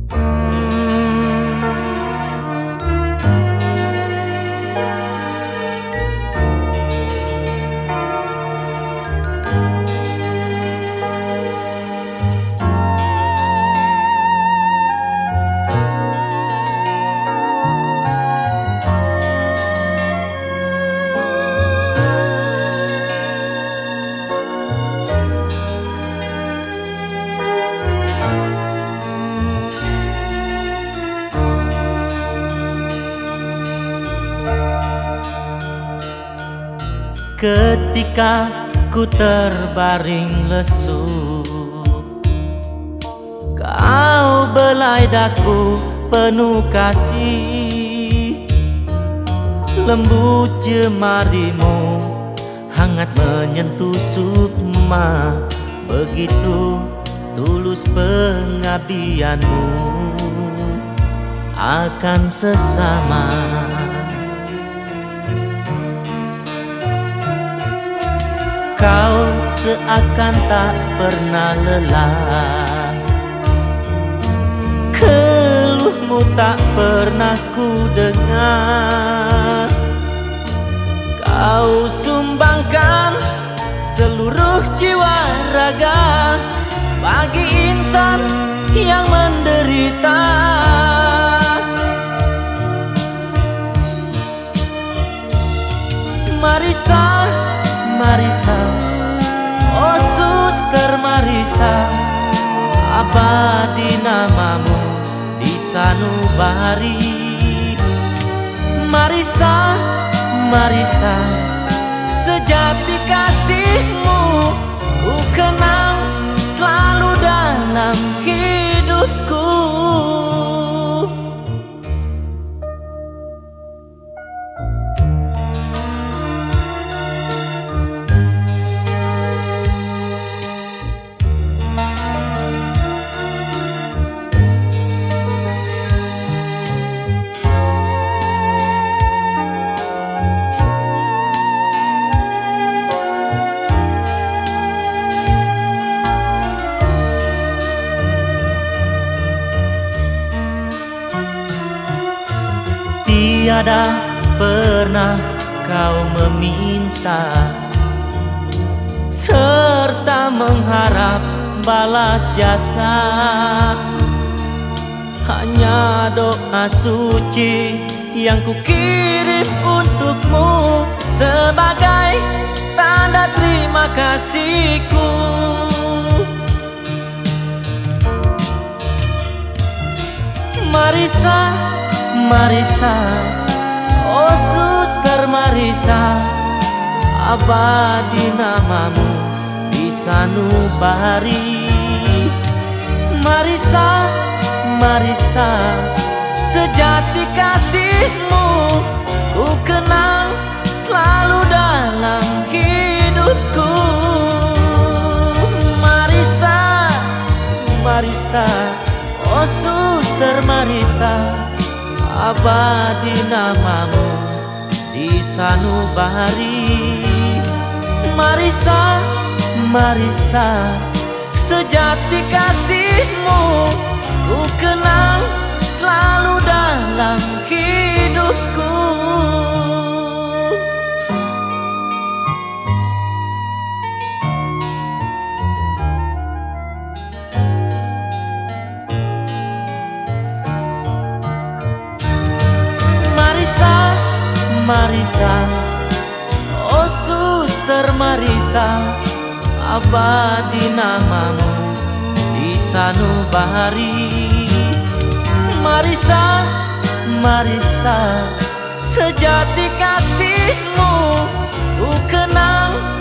Ketika ku terbaring lesu, kau belai daku penuh kasih. Lembut jemarimu hangat menyentuh sukma, begitu tulus pengabdianmu akan sesama. Kau seakan tak pernah lelah, keluhmu tak pernah ku dengar. Kau sumbangkan seluruh jiwa raga bagi insan yang menderita. Marisa, Marisa, oh Suster Marisa, abadi namamu di sanubari. Marisa, Marisa, sejati kasihmu ku kenang selalu dalam hidupku. Tiada pernah kau meminta serta mengharap balas jasa. Hanya doa suci yang kukirim untukmu sebagai tanda terima kasihku. Marisa, Marisa, oh Suster Marisa, abadi namamu di sanubari. Marisa, Marisa, sejati kasihmu ku kenang selalu dalam hidupku. Marisa, Marisa, oh Suster Marisa, abadi namamu di sanubari. Marisa, Marisa, sejati kasihmu ku kenang selalu dalam hidupku. Marisa, Marisa, oh Suster Marisa, abadi namamu di sanubari. Marisa, Marisa, sejati kasihmu ku kenang